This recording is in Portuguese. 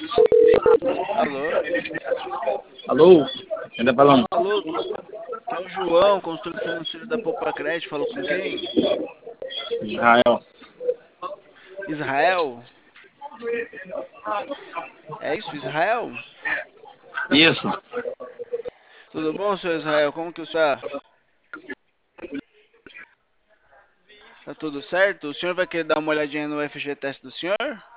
Alô? Alô? Quem tá falando? Alô? Que é o João, consultor financeiro da Poupa Crédito. Falou com quem? Israel. Israel? É isso, Israel? Isso. Tudo bom, senhor Israel? Como que o senhor está? Tá tudo certo? O senhor vai querer dar uma olhadinha no FGTS do senhor?